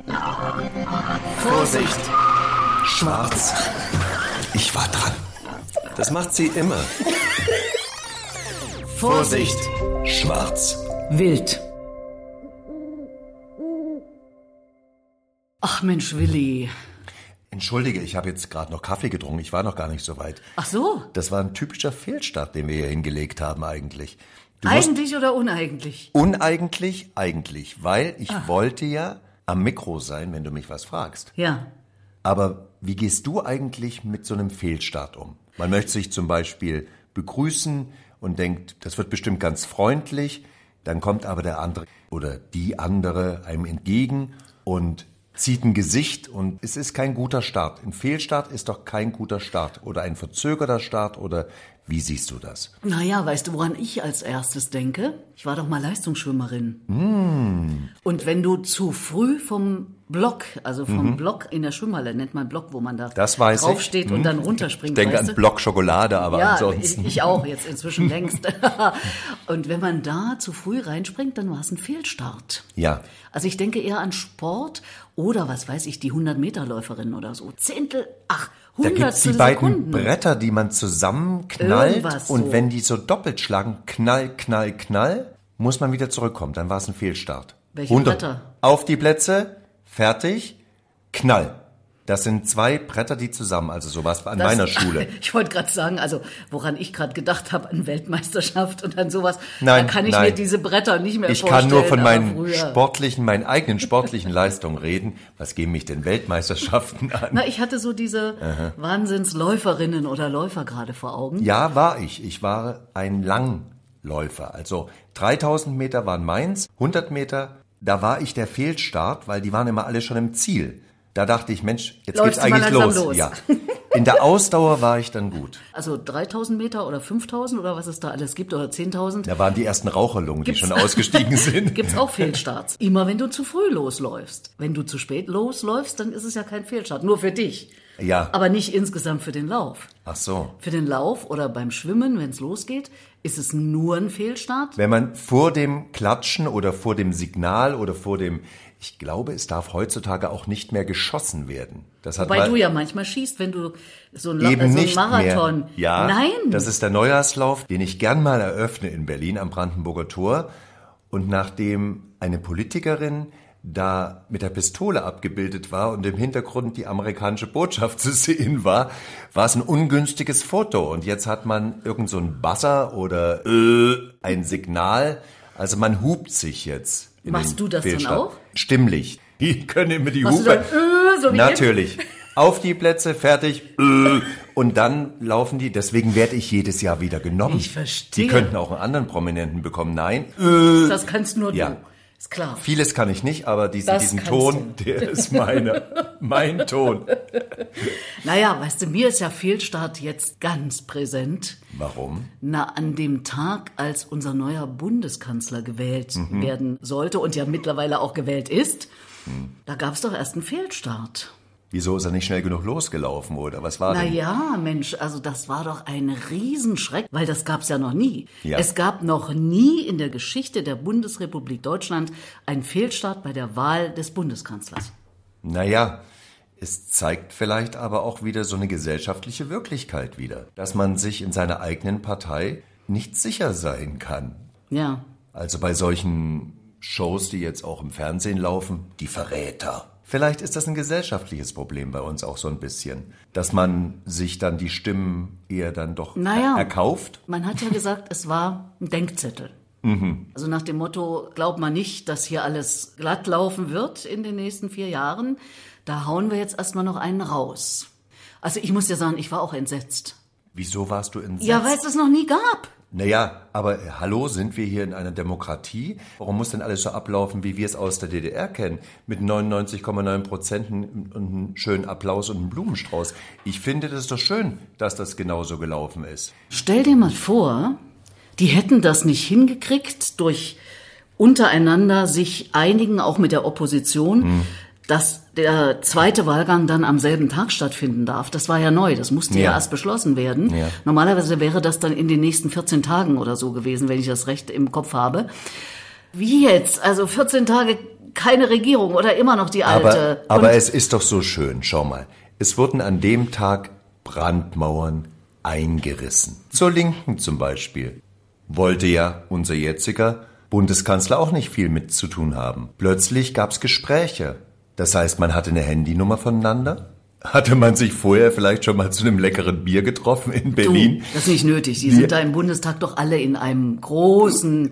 Vorsicht! Schwarz. Ich war dran. Das macht sie immer. Vorsicht! Schwarz. Wild. Ach Mensch, Willi. Entschuldige, ich habe jetzt gerade noch Kaffee getrunken. Ich war noch gar nicht so weit. Ach so? Das war ein typischer Fehlstart, den wir hier hingelegt haben eigentlich. Eigentlich oder uneigentlich? Uneigentlich, eigentlich. Weil ich wollte ja am Mikro sein, wenn du mich was fragst. Ja. Aber wie gehst du eigentlich mit so einem Fehlstart um? Man möchte sich zum Beispiel begrüßen und denkt, das wird bestimmt ganz freundlich. Dann kommt aber der andere oder die andere einem entgegen und zieht ein Gesicht und es ist kein guter Start. Ein Fehlstart ist doch kein guter Start oder ein verzögerter Start oder wie siehst du das? Naja, weißt du, woran ich als erstes denke? Ich war doch mal Leistungsschwimmerin. Und wenn du zu früh vom Block, also vom Block in der Schwimmhalle, nennt man Block, wo man da draufsteht und dann runterspringt. Ich denke an Block Schokolade, aber ja, ansonsten. Ich auch, jetzt inzwischen längst. Und wenn man da zu früh reinspringt, dann war es ein Fehlstart. Ja. Also ich denke eher an Sport oder, was weiß ich, die 100-Meter-Läuferin oder so. Da gibt's die beiden Sekunden. Bretter, die man zusammenknallt Irgendwas und so. wenn die so doppelt schlagen, knall, knall, knall, muss man wieder zurückkommen. Dann war es ein Fehlstart. Welche Bretter? Auf die Plätze, fertig, knall. Das sind 2 Bretter, die zusammen, also sowas an meiner Schule. Ich wollte gerade sagen, also woran ich gerade gedacht habe, an Weltmeisterschaft und an sowas, Nein, da kann ich mir diese Bretter nicht mehr ich vorstellen. kann nur von aber meinen eigenen sportlichen Leistungen reden. Was gehen mich denn Weltmeisterschaften an? Na, ich hatte so diese Wahnsinnsläuferinnen oder Läufer gerade vor Augen. Ja, war ich. Ich war ein Langläufer. Also 3000 Meter waren meins, 100 Meter, da war ich der Fehlstart, weil die waren immer alle schon im Ziel. Da dachte ich, Mensch, jetzt Läufst geht's du mal eigentlich langsam los. Ja. In der Ausdauer war ich dann gut. Also 3000 Meter oder 5000 oder was es da alles gibt oder 10.000. Da waren die ersten Raucherlungen, die schon ausgestiegen sind. Gibt's auch Fehlstarts. Immer wenn du zu früh losläufst. Wenn du zu spät losläufst, dann ist es ja kein Fehlstart. Nur für dich. Ja. Aber nicht insgesamt für den Lauf. Ach so. Für den Lauf oder beim Schwimmen, wenn es losgeht, ist es nur ein Fehlstart. Wenn man vor dem Klatschen oder vor dem Signal oder vor dem, ich glaube, es darf heutzutage auch nicht mehr geschossen werden. Das hat Wobei du ja manchmal schießt, wenn du so ein Marathon. Mehr. Ja, Nein. Das ist der Neujahrslauf, den ich gern mal eröffne in Berlin am Brandenburger Tor. Und nachdem eine Politikerin da mit der Pistole abgebildet war und im Hintergrund die amerikanische Botschaft zu sehen war, war es ein ungünstiges Foto. Und jetzt hat man irgend so ein Buzzer oder ein Signal. Also man hupt sich jetzt. Machst du das dann auch? Stimmlich. Die können immer die Machst Hupe. Du dann, so wie natürlich. Auf die Plätze, fertig. Und dann laufen die. Deswegen werde ich jedes Jahr wieder genommen. Ich verstehe. Die könnten auch einen anderen Prominenten bekommen. Nein. Das kannst nur du. Ist klar. Vieles kann ich nicht, aber diesen Ton, der ist mein Ton. Naja, weißt du, mir ist ja Fehlstart jetzt ganz präsent. Warum? Na, an dem Tag, als unser neuer Bundeskanzler gewählt werden sollte und ja mittlerweile auch gewählt ist, da gab es doch erst einen Fehlstart. Wieso ist er nicht schnell genug losgelaufen, oder? Was war denn? Naja, Mensch, also das war doch ein Riesenschreck, weil das gab's ja noch nie. Ja. Es gab noch nie in der Geschichte der Bundesrepublik Deutschland einen Fehlstart bei der Wahl des Bundeskanzlers. Naja, es zeigt vielleicht aber auch wieder so eine gesellschaftliche Wirklichkeit wieder, dass man sich in seiner eigenen Partei nicht sicher sein kann. Ja. Also bei solchen Shows, die jetzt auch im Fernsehen laufen, die Verräter. Vielleicht ist das ein gesellschaftliches Problem bei uns auch so ein bisschen, dass man sich dann die Stimmen eher dann doch erkauft. Man hat ja gesagt, es war ein Denkzettel. Also nach dem Motto, glaubt man nicht, dass hier alles glatt laufen wird in den nächsten 4 Jahren. Da hauen wir jetzt erstmal noch einen raus. Also ich muss dir sagen, ich war auch entsetzt. Wieso warst du entsetzt? Ja, weil es das noch nie gab. Naja, aber hallo, sind wir hier in einer Demokratie? Warum muss denn alles so ablaufen, wie wir es aus der DDR kennen? Mit 99,9% und einem schönen Applaus und einem Blumenstrauß. Ich finde das doch schön, dass das genauso gelaufen ist. Stell dir mal vor, die hätten das nicht hingekriegt, durch untereinander sich einigen, auch mit der Opposition, dass der zweite Wahlgang dann am selben Tag stattfinden darf. Das war ja neu, das musste ja erst beschlossen werden. Ja. Normalerweise wäre das dann in den nächsten 14 Tagen oder so gewesen, wenn ich das recht im Kopf habe. Wie jetzt? Also 14 Tage keine Regierung oder immer noch die alte. Aber es ist doch so schön, schau mal. Es wurden an dem Tag Brandmauern eingerissen. Zur Linken zum Beispiel. Wollte ja unser jetziger Bundeskanzler auch nicht viel mit zu tun haben. Plötzlich gab's Gespräche. Das heißt, man hatte eine Handynummer voneinander. Hatte man sich vorher vielleicht schon mal zu einem leckeren Bier getroffen in Berlin? Das ist nicht nötig. Die sind da im Bundestag doch alle in einem großen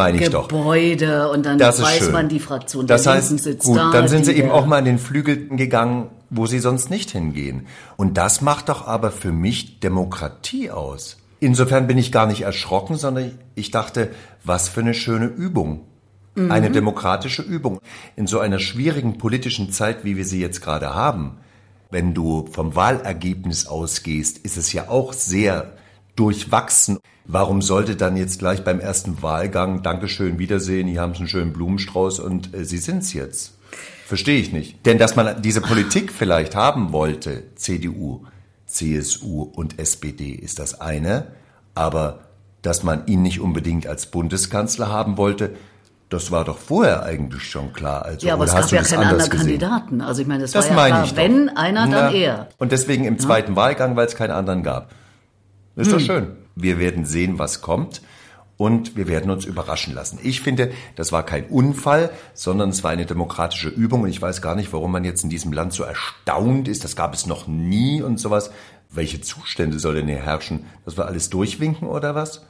Gebäude. Und dann weiß man, die Fraktion der Linken sitzt gut, da. Dann sind sie eben auch mal in den Flügel gegangen, wo sie sonst nicht hingehen. Und das macht doch aber für mich Demokratie aus. Insofern bin ich gar nicht erschrocken, sondern ich dachte, was für eine schöne Übung. Eine demokratische Übung. In so einer schwierigen politischen Zeit, wie wir sie jetzt gerade haben, wenn du vom Wahlergebnis ausgehst, ist es ja auch sehr durchwachsen. Warum sollte dann jetzt gleich beim ersten Wahlgang, Dankeschön, Wiedersehen, hier haben Sie einen schönen Blumenstrauß und Sie sind's jetzt? Verstehe ich nicht. Denn dass man diese Politik vielleicht haben wollte, CDU, CSU und SPD, ist das eine. Aber dass man ihn nicht unbedingt als Bundeskanzler haben wollte, das war doch vorher eigentlich schon klar. Also, ja, aber es gab ja keine anderen Kandidaten. Also ich meine, das war ja klar, wenn einer, dann er. Und deswegen im zweiten Wahlgang, weil es keinen anderen gab. Ist doch schön. Wir werden sehen, was kommt. Und wir werden uns überraschen lassen. Ich finde, das war kein Unfall, sondern es war eine demokratische Übung. Und ich weiß gar nicht, warum man jetzt in diesem Land so erstaunt ist. Das gab es noch nie und sowas. Welche Zustände soll denn hier herrschen? Dass wir alles durchwinken oder was?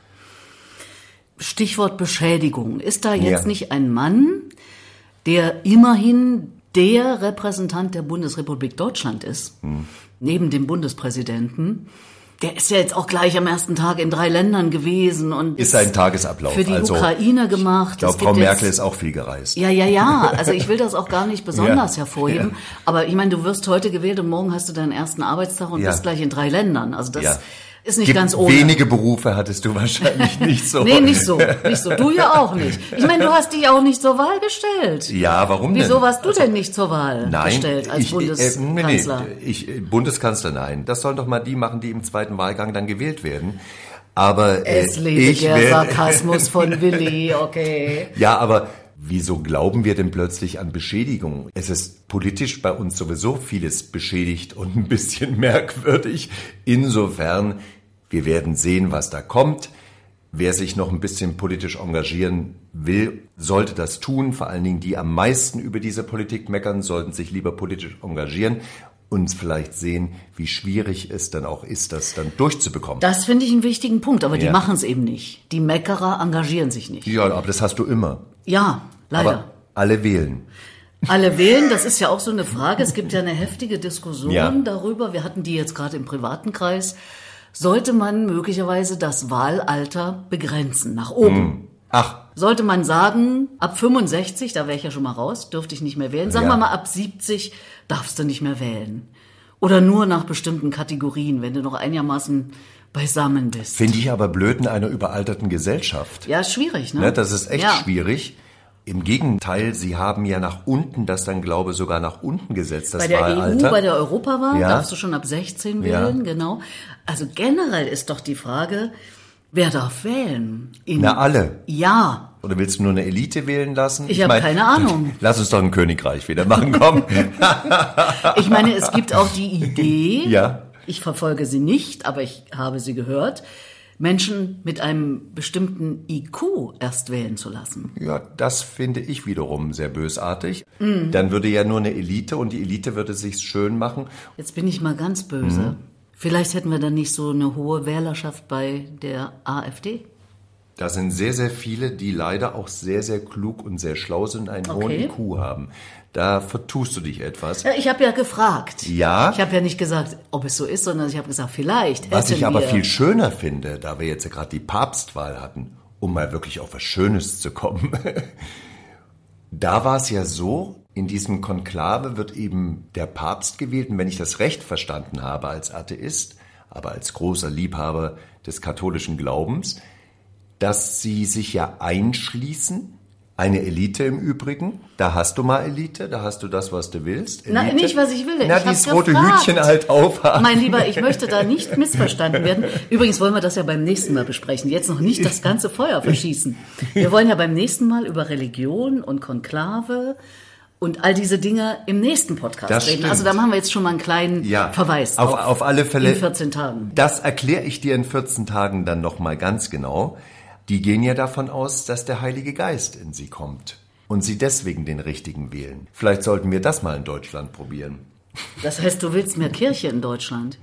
Stichwort Beschädigung. Ist da jetzt nicht ein Mann, der immerhin der Repräsentant der Bundesrepublik Deutschland ist, neben dem Bundespräsidenten? Der ist ja jetzt auch gleich am ersten Tag in 3 Ländern gewesen und ist sein Tagesablauf. Für die Ukraine gemacht. Ich glaube, Frau Merkel ist auch viel gereist. Ja. Also ich will das auch gar nicht besonders hervorheben. Ja. Aber ich meine, du wirst heute gewählt und morgen hast du deinen ersten Arbeitstag und bist gleich in 3 Ländern. Also das ist nicht ganz ohne. Wenige Berufe hattest du wahrscheinlich nicht so. Nee, nicht so. Du ja auch nicht. Ich meine, du hast dich auch nicht zur Wahl gestellt. Ja, warum denn? Wieso warst du denn nicht zur Wahl gestellt als Bundeskanzler? Bundeskanzler, nein. Das sollen doch mal die machen, die im zweiten Wahlgang dann gewählt werden. Aber es lebe der Sarkasmus von Willi, okay. Ja, aber wieso glauben wir denn plötzlich an Beschädigung? Es ist politisch bei uns sowieso vieles beschädigt und ein bisschen merkwürdig. Insofern, wir werden sehen, was da kommt. Wer sich noch ein bisschen politisch engagieren will, sollte das tun. Vor allen Dingen die am meisten über diese Politik meckern, sollten sich lieber politisch engagieren und vielleicht sehen, wie schwierig es dann auch ist, das dann durchzubekommen. Das finde ich einen wichtigen Punkt, aber die machen es eben nicht. Die Meckerer engagieren sich nicht. Ja, aber das hast du immer. Ja, leider. Aber alle wählen. Alle wählen, das ist ja auch so eine Frage. Es gibt ja eine heftige Diskussion darüber. Wir hatten die jetzt gerade im privaten Kreis. Sollte man möglicherweise das Wahlalter begrenzen, nach oben? Ach. Sollte man sagen, ab 65, da wäre ich ja schon mal raus, dürfte ich nicht mehr wählen. Sagen wir mal, ab 70 darfst du nicht mehr wählen. Oder nur nach bestimmten Kategorien, wenn du noch einigermaßen beisammen bist. Finde ich aber blöd in einer überalterten Gesellschaft. Ja, schwierig, ne? Das ist echt schwierig. Im Gegenteil, sie haben ja nach unten, das dann glaube sogar nach unten gesetzt, das Wahlalter. Bei der EU, bei der Europawahl darfst du schon ab 16 wählen, genau. Also generell ist doch die Frage, wer darf wählen? Alle. Ja. Oder willst du nur eine Elite wählen lassen? Ich habe keine Ahnung. Lass uns doch ein Königreich wieder machen, komm. Ich meine, es gibt auch die Idee, ich verfolge sie nicht, aber ich habe sie gehört, Menschen mit einem bestimmten IQ erst wählen zu lassen. Ja, das finde ich wiederum sehr bösartig. Dann würde ja nur eine Elite und die Elite würde sich's schön machen. Jetzt bin ich mal ganz böse. Vielleicht hätten wir dann nicht so eine hohe Wählerschaft bei der AfD. Da sind sehr, sehr viele, die leider auch sehr, sehr klug und sehr schlau sind, einen hohen IQ haben. Da vertust du dich etwas. Ja, ich habe ja gefragt. Ja. Ich habe ja nicht gesagt, ob es so ist, sondern ich habe gesagt, vielleicht. Was ich aber viel schöner finde, da wir jetzt ja gerade die Papstwahl hatten, um mal wirklich auf was Schönes zu kommen. Da war es ja so, in diesem Konklave wird eben der Papst gewählt. Und wenn ich das recht verstanden habe als Atheist, aber als großer Liebhaber des katholischen Glaubens, dass sie sich ja einschließen, eine Elite im Übrigen, da hast du mal Elite, da hast du das, was du willst. Elite. Na, nicht, was ich will. Na, dieses rote Hütchen halt aufhaben. Mein Lieber, ich möchte da nicht missverstanden werden. Übrigens wollen wir das ja beim nächsten Mal besprechen. Jetzt noch nicht das ganze Feuer verschießen. Wir wollen ja beim nächsten Mal über Religion und Konklave und all diese Dinge im nächsten Podcast Das reden. stimmt. Also da machen wir jetzt schon mal einen kleinen Verweis auf alle Fälle. In 14 Tagen. Das erkläre ich dir in 14 Tagen dann nochmal ganz genau. Die gehen ja davon aus, dass der Heilige Geist in sie kommt und sie deswegen den Richtigen wählen. Vielleicht sollten wir das mal in Deutschland probieren. Das heißt, du willst mehr Kirche in Deutschland?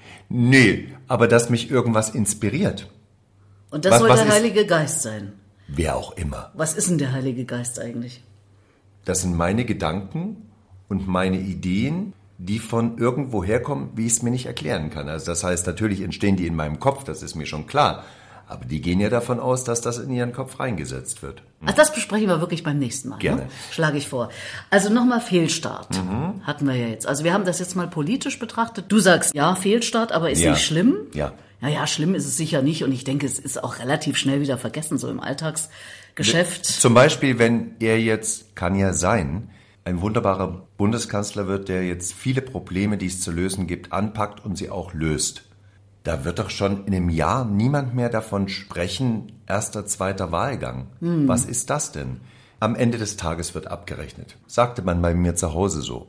Nee, aber dass mich irgendwas inspiriert. Und das soll der Heilige Geist sein? Wer auch immer. Was ist denn der Heilige Geist eigentlich? Das sind meine Gedanken und meine Ideen, die von irgendwo herkommen, wie ich es mir nicht erklären kann. Also das heißt, natürlich entstehen die in meinem Kopf, das ist mir schon klar. Aber die gehen ja davon aus, dass das in ihren Kopf reingesetzt wird. Ach, das besprechen wir wirklich beim nächsten Mal. Gerne. Ne? Schlage ich vor. Also nochmal Fehlstart. Hatten wir ja jetzt. Also wir haben das jetzt mal politisch betrachtet. Du sagst, ja, Fehlstart, aber ist nicht schlimm? Ja. Naja, schlimm ist es sicher nicht. Und ich denke, es ist auch relativ schnell wieder vergessen, so im Alltagsgeschäft. Zum Beispiel, wenn er jetzt, kann ja sein, ein wunderbarer Bundeskanzler wird, der jetzt viele Probleme, die es zu lösen gibt, anpackt und sie auch löst. Da wird doch schon in einem Jahr niemand mehr davon sprechen, erster, zweiter Wahlgang. Was ist das denn? Am Ende des Tages wird abgerechnet. Sagte man bei mir zu Hause so.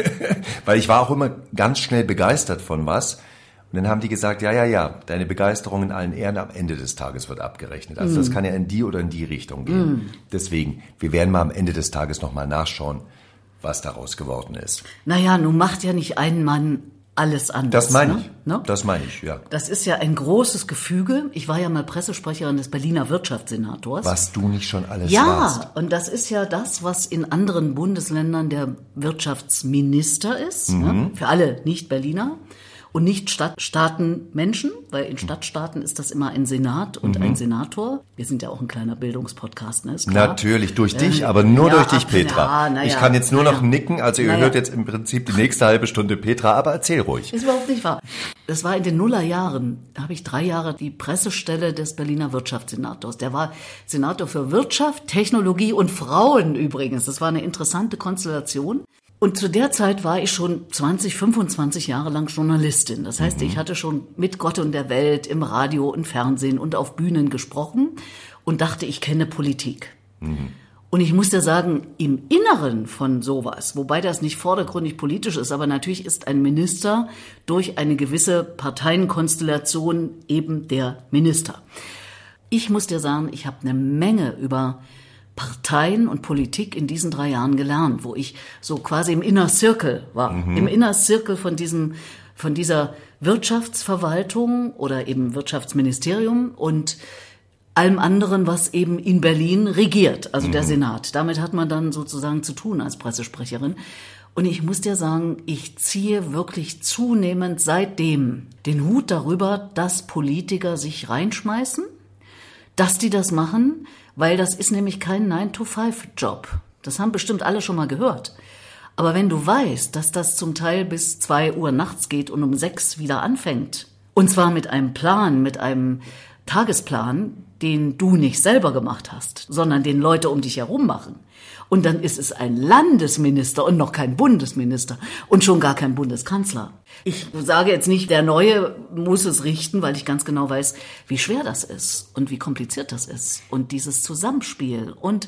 Weil ich war auch immer ganz schnell begeistert von was. Und dann haben die gesagt, ja, deine Begeisterung in allen Ehren, am Ende des Tages wird abgerechnet. Also das kann ja in die oder in die Richtung gehen. Deswegen, wir werden mal am Ende des Tages nochmal nachschauen, was daraus geworden ist. Naja, nun macht ja nicht ein Mann alles anders. Das meine ich. Ne? Das meine ich, ja. Das ist ja ein großes Gefüge. Ich war ja mal Pressesprecherin des Berliner Wirtschaftssenators. Was du nicht schon alles warst. Ja, und das ist ja das, was in anderen Bundesländern der Wirtschaftsminister ist. Ne? Für alle Nicht-Berliner. Und nicht Stadtstaatenmenschen, weil in Stadtstaaten ist das immer ein Senat und ein Senator. Wir sind ja auch ein kleiner Bildungspodcast, ne? Ist klar. Natürlich, durch dich, aber nur durch dich, Petra. Ich kann jetzt nur noch nicken, also ihr hört jetzt im Prinzip die nächste halbe Stunde Petra, aber erzähl ruhig. Ist überhaupt nicht wahr. Das war in den Nullerjahren, da habe ich 3 Jahre die Pressestelle des Berliner Wirtschaftssenators. Der war Senator für Wirtschaft, Technologie und Frauen übrigens. Das war eine interessante Konstellation. Und zu der Zeit war ich schon 20, 25 Jahre lang Journalistin. Das heißt, ich hatte schon mit Gott und der Welt im Radio und Fernsehen und auf Bühnen gesprochen und dachte, ich kenne Politik. Und ich muss dir sagen, im Inneren von sowas, wobei das nicht vordergründig politisch ist, aber natürlich ist ein Minister durch eine gewisse Parteienkonstellation eben der Minister. Ich muss dir sagen, ich habe eine Menge über Parteien und Politik in diesen 3 Jahren gelernt, wo ich so quasi im Inner Circle war. Im Inner Circle von dieser Wirtschaftsverwaltung oder eben Wirtschaftsministerium und allem anderen, was eben in Berlin regiert, also der Senat. Damit hat man dann sozusagen zu tun als Pressesprecherin. Und ich muss dir sagen, ich ziehe wirklich zunehmend seitdem den Hut darüber, dass Politiker sich reinschmeißen, dass die das machen, weil das ist nämlich kein 9-to-5-Job. Das haben bestimmt alle schon mal gehört. Aber wenn du weißt, dass das zum Teil bis 2 Uhr nachts geht und um 6 wieder anfängt, und zwar mit einem Plan, mit einem Tagesplan, den du nicht selber gemacht hast, sondern den Leute um dich herum machen. Und dann ist es ein Landesminister und noch kein Bundesminister und schon gar kein Bundeskanzler. Ich sage jetzt nicht, der Neue muss es richten, weil ich ganz genau weiß, wie schwer das ist und wie kompliziert das ist. Und dieses Zusammenspiel und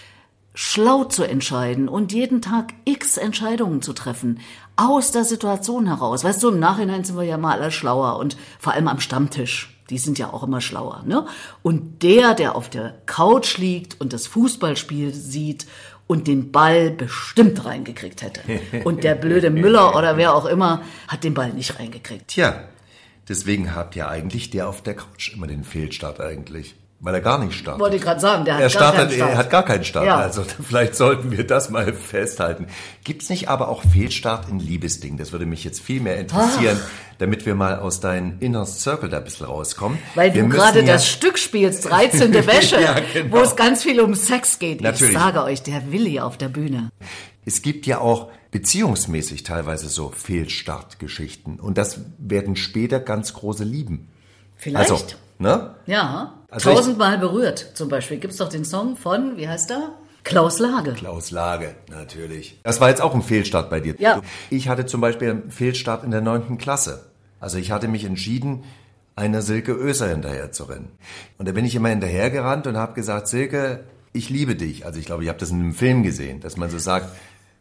schlau zu entscheiden und jeden Tag x Entscheidungen zu treffen, aus der Situation heraus. Weißt du, im Nachhinein sind wir ja mal alle schlauer und vor allem am Stammtisch. Die sind ja auch immer schlauer, ne? Und der auf der Couch liegt und das Fußballspiel sieht und den Ball bestimmt reingekriegt hätte. Und der blöde Müller oder wer auch immer hat den Ball nicht reingekriegt. Tja, deswegen hat ja eigentlich der auf der Couch immer den Fehlstart eigentlich. Weil er gar nicht startet. Wollte ich gerade sagen, der hat gar keinen Start. Er hat gar keinen Start. Ja. Also vielleicht sollten wir das mal festhalten. Gibt's nicht aber auch Fehlstart in Liebesdingen? Das würde mich jetzt viel mehr interessieren, damit wir mal aus deinem Inner Circle da ein bisschen rauskommen. Weil du gerade das Stück spielst, 13. Wäsche, ja, genau. Wo es ganz viel um Sex geht. Natürlich. Ich sage euch, der Willi auf der Bühne. Es gibt ja auch beziehungsmäßig teilweise so Fehlstartgeschichten. Und das werden später ganz große Lieben. Vielleicht. Also, ne? Ja, Also 1000-mal berührt zum Beispiel. Gibt's doch den Song von, wie heißt er? Klaus Lage. Klaus Lage, natürlich. Das war jetzt auch ein Fehlstart bei dir. Ja. Ich hatte zum Beispiel einen Fehlstart in der 9. Klasse. Also ich hatte mich entschieden, einer Silke Oeser hinterher zu rennen. Und da bin ich immer hinterhergerannt und habe gesagt, Silke, ich liebe dich. Also ich glaube, ich habe das in einem Film gesehen, dass man so sagt,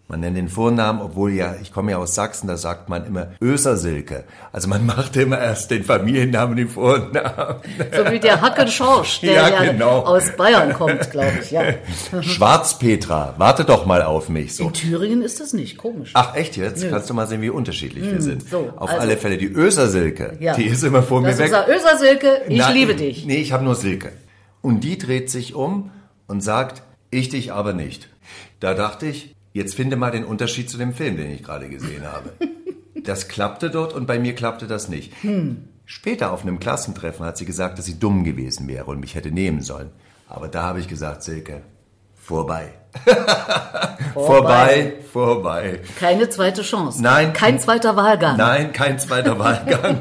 Man nennt den Vornamen, obwohl ja, ich komme ja aus Sachsen, da sagt man immer Öser Silke. Also man macht immer erst den Familiennamen, den Vornamen. So wie der Hacken Schorsch, der genau. aus Bayern kommt, glaube ich. Ja. Schwarzpetra, warte doch mal auf mich. So. In Thüringen ist das nicht, komisch. Ach echt jetzt? Nö. Kannst du mal sehen, wie unterschiedlich wir sind. So, auf alle Fälle die Öser Silke, die ist immer vor mir weg. Öser Silke, ich liebe dich. Nee, ich habe nur Silke. Und die dreht sich um und sagt, ich dich aber nicht. Da dachte ich, jetzt finde mal den Unterschied zu dem Film, den ich gerade gesehen habe. Das klappte dort und bei mir klappte das nicht. Später auf einem Klassentreffen hat sie gesagt, dass sie dumm gewesen wäre und mich hätte nehmen sollen. Aber da habe ich gesagt, Silke, vorbei. Vorbei. Keine zweite Chance. Nein. Kein zweiter Wahlgang. Nein, kein zweiter Wahlgang.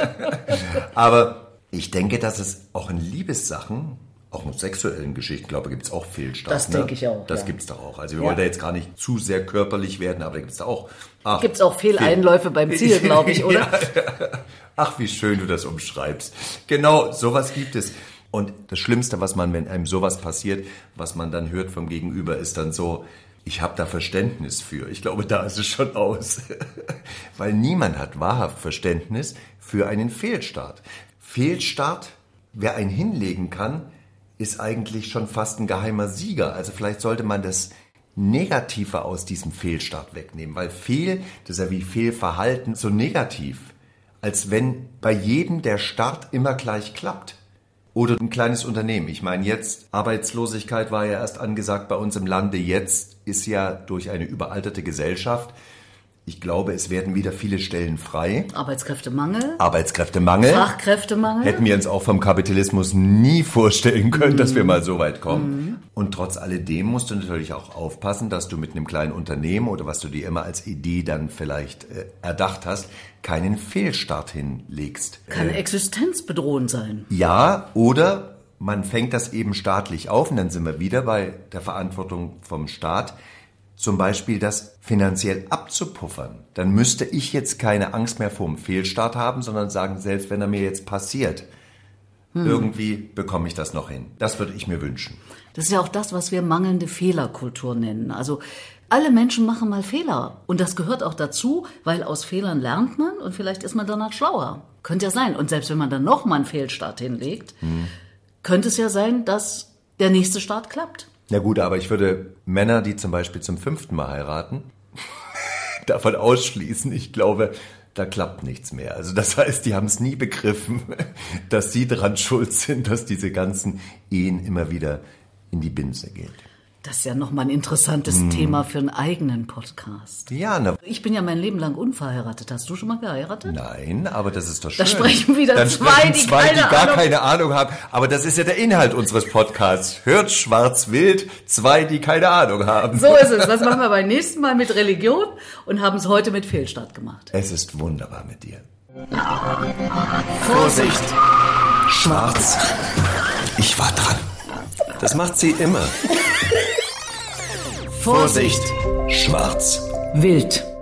Aber ich denke, dass es auch in Liebessachen, auch in sexuellen Geschichten, glaube ich, gibt es auch Fehlstart. Das denke ich auch. Das gibt es doch auch. Also wir wollen da jetzt gar nicht zu sehr körperlich werden, aber da gibt es auch. Gibt es auch Fehleinläufe beim Ziel, glaube ich, oder? Ja. Ach, wie schön du das umschreibst. Genau, sowas gibt es. Und das Schlimmste, was man, wenn einem sowas passiert, was man dann hört vom Gegenüber, ist dann so, ich habe da Verständnis für. Ich glaube, da ist es schon aus. Weil niemand hat wahrhaft Verständnis für einen Fehlstart. Fehlstart, wer einen hinlegen kann, ist eigentlich schon fast ein geheimer Sieger. Also vielleicht sollte man das Negative aus diesem Fehlstart wegnehmen, weil das ist ja wie Fehlverhalten, so negativ, als wenn bei jedem der Start immer gleich klappt. Oder ein kleines Unternehmen. Ich meine, jetzt, Arbeitslosigkeit war ja erst angesagt bei uns im Lande. Jetzt ist ja durch eine überalterte Gesellschaft, ich glaube, es werden wieder viele Stellen frei. Arbeitskräftemangel. Fachkräftemangel. Hätten wir uns auch vom Kapitalismus nie vorstellen können, dass wir mal so weit kommen. Und trotz alledem musst du natürlich auch aufpassen, dass du mit einem kleinen Unternehmen oder was du dir immer als Idee dann vielleicht erdacht hast, keinen Fehlstart hinlegst. Kann existenzbedrohend sein. Ja, oder man fängt das eben staatlich auf und dann sind wir wieder bei der Verantwortung vom Staat. Zum Beispiel das finanziell abzupuffern. Dann müsste ich jetzt keine Angst mehr vor dem Fehlstart haben, sondern sagen, selbst wenn er mir jetzt passiert, irgendwie bekomme ich das noch hin. Das würde ich mir wünschen. Das ist ja auch das, was wir mangelnde Fehlerkultur nennen. Also alle Menschen machen mal Fehler. Und das gehört auch dazu, weil aus Fehlern lernt man und vielleicht ist man danach schlauer. Könnte ja sein. Und selbst wenn man dann nochmal einen Fehlstart hinlegt, könnte es ja sein, dass der nächste Start klappt. Na gut, aber ich würde Männer, die zum Beispiel zum 5. Mal heiraten, davon ausschließen. Ich glaube, da klappt nichts mehr. Also das heißt, die haben es nie begriffen, dass sie daran schuld sind, dass diese ganzen Ehen immer wieder in die Binse gehen. Das ist ja nochmal ein interessantes Thema für einen eigenen Podcast. Ja, ich bin ja mein Leben lang unverheiratet. Hast du schon mal geheiratet? Nein, aber das ist doch schön. Da sprechen wieder dann zwei, die gar keine Ahnung haben. Aber das ist ja der Inhalt unseres Podcasts. Hört Schwarz-Wild, 2, die keine Ahnung haben. So ist es. Das machen wir beim nächsten Mal mit Religion und haben es heute mit Fehlstart gemacht. Es ist wunderbar mit dir. Vorsicht! Schwarz. Ich war dran. Das macht sie immer. Vorsicht! Schwarz. Wild.